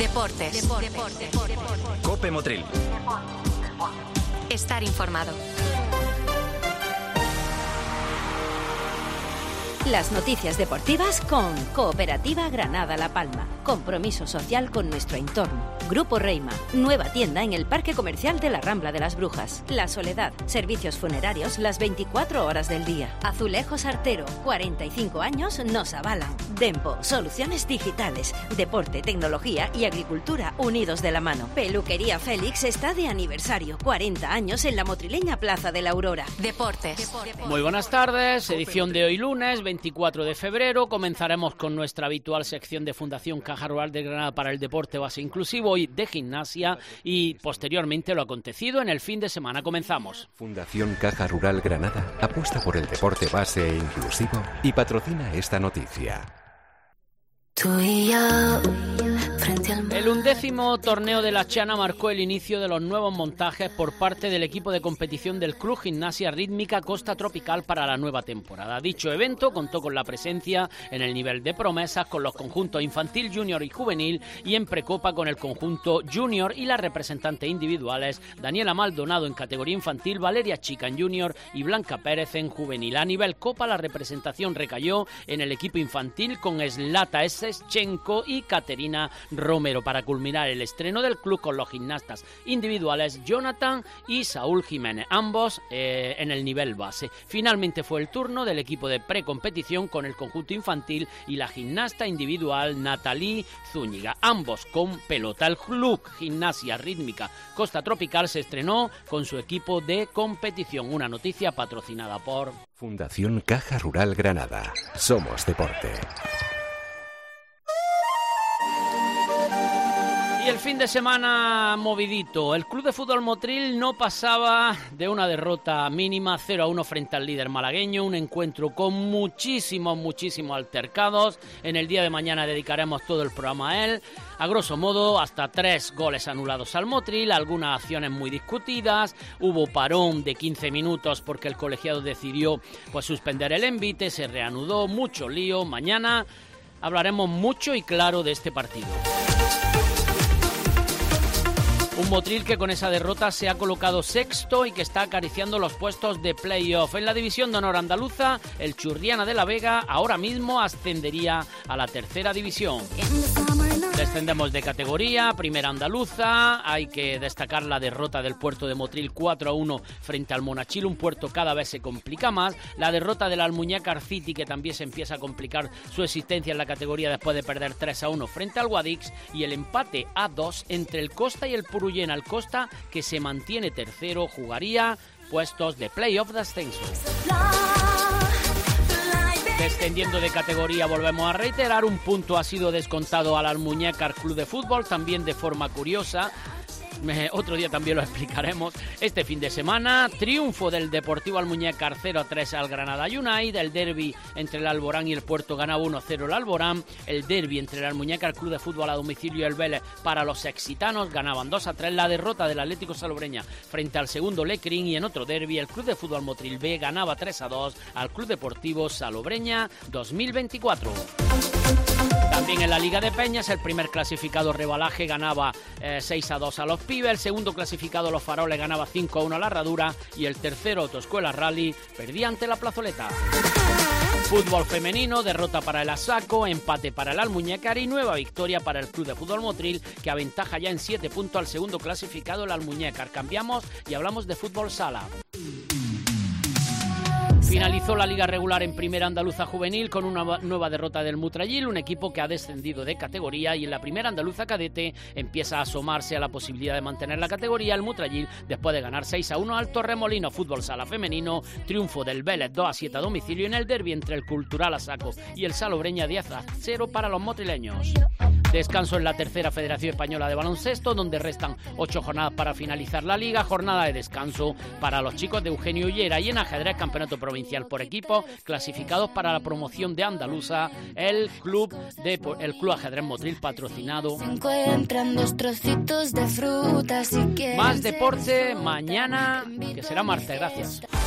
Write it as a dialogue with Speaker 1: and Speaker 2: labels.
Speaker 1: Deportes.
Speaker 2: Cope Motril.
Speaker 1: Estar informado.
Speaker 3: Las noticias deportivas con Cooperativa Granada La Palma. Compromiso social con nuestro entorno. Grupo Reima. Nueva tienda en el Parque Comercial de la Rambla de las Brujas. La Soledad. Servicios funerarios las 24 horas del día. Azulejos Artero. 45 años nos avalan. Dempo. Soluciones digitales. Deporte, tecnología y agricultura unidos de la mano. Peluquería Félix está de aniversario. 40 años en la motrileña Plaza de la Aurora.
Speaker 1: Deportes.
Speaker 4: Muy buenas tardes. Edición de hoy lunes, 24 de febrero. Comenzaremos con nuestra habitual sección de Fundación Caja Rural de Granada para el Deporte Base Inclusivo, hoy de gimnasia, y posteriormente lo acontecido en el fin de semana. Comenzamos.
Speaker 5: Fundación Caja Rural Granada apuesta por el deporte base e inclusivo y patrocina esta noticia.
Speaker 4: El 11º torneo de la Chana marcó el inicio de los nuevos montajes por parte del equipo de competición del Club Gimnasia Rítmica Costa Tropical para la nueva temporada. Dicho evento contó con la presencia en el nivel de promesas con los conjuntos infantil, junior y juvenil, y en precopa con el conjunto junior y las representantes individuales Daniela Maldonado en categoría infantil, Valeria Chica en junior y Blanca Pérez en juvenil. A nivel copa la representación recayó en el equipo infantil con Zlata Eschenko y Caterina Romero, para culminar el estreno del club con los gimnastas individuales Jonathan y Saúl Jiménez, ambos en el nivel base. Finalmente fue el turno del equipo de precompetición con el conjunto infantil y la gimnasta individual Natalie Zúñiga, ambos con pelota. El Club Gimnasia Rítmica Costa Tropical se estrenó con su equipo de competición, una noticia patrocinada por
Speaker 5: Fundación Caja Rural Granada. Somos deporte.
Speaker 4: Y el fin de semana movidito. El Club de Fútbol Motril no pasaba de una derrota mínima, 0-1 frente al líder malagueño. Un encuentro con muchísimos altercados. En el día de mañana dedicaremos todo el programa a él. A grosso modo, hasta 3 goles anulados al Motril, algunas acciones muy discutidas. Hubo parón de 15 minutos porque el colegiado decidió suspender el envite. Se reanudó, mucho lío. Mañana hablaremos mucho y claro de este partido. Un Motril que con esa derrota se ha colocado sexto y que está acariciando los puestos de play-off. En la división de honor andaluza, el Churriana de la Vega ahora mismo ascendería a la tercera división. Descendemos de categoría, primera andaluza. Hay que destacar la derrota del Puerto de Motril 4-1 frente al Monachil. Un Puerto cada vez se complica más. La derrota del Almuñécar City, que también se empieza a complicar su existencia en la categoría después de perder 3-1 frente al Guadix. Y el empate a 2 entre el Costa y el Purullena. El Costa, que se mantiene tercero, jugaría puestos de play-off de ascenso. Descendiendo de categoría, volvemos a reiterar, un punto ha sido descontado al Almuñécar Club de Fútbol, también de forma curiosa. Otro día también lo explicaremos. Este fin de semana, triunfo del Deportivo Almuñécar 0-3 al Granada United. El derbi entre el Alborán y el Puerto ganaba 1-0 el Alborán. El derbi entre el Almuñécar Club de Fútbol a domicilio y el Vélez para los exitanos ganaban 2-3. La derrota del Atlético Salobreña frente al segundo Lecrín. Y en otro derbi, el Club de Fútbol Motril B ganaba 3-2 al Club Deportivo Salobreña 2024. También en la Liga de Peñas, el primer clasificado Rebalaje ganaba 6-2 a los Pibes, el segundo clasificado Los Faroles ganaba 5-1 a la Herradura y el tercero Autoescuela Rally perdía ante la Plazoleta. Fútbol femenino, derrota para el Asaco, empate para el Almuñécar y nueva victoria para el Club de Fútbol Motril, que aventaja ya en 7 puntos al segundo clasificado, el Almuñécar. Cambiamos y hablamos de fútbol sala. Finalizó la liga regular en primera andaluza juvenil con una nueva derrota del Mutrayil, un equipo que ha descendido de categoría, y en la primera andaluza cadete empieza a asomarse a la posibilidad de mantener la categoría el Mutrayil después de ganar 6-1 al Torremolino. Fútbol sala femenino, triunfo del Vélez 2-7 a domicilio en el derbi entre el Cultural Asaco y el Salobreña 10-0 para los motrileños. Descanso en la tercera Federación Española de Baloncesto, donde restan 8 jornadas para finalizar la liga. Jornada de descanso para los chicos de Eugenio Ullera. Y en ajedrez, campeonato provincial por equipo, clasificados para la promoción de Andaluza, el Club Ajedrez Motril, patrocinado.
Speaker 6: Se encuentran 2 trocitos de fruta, si quieres.
Speaker 4: Más deporte mañana, que será martes. Gracias.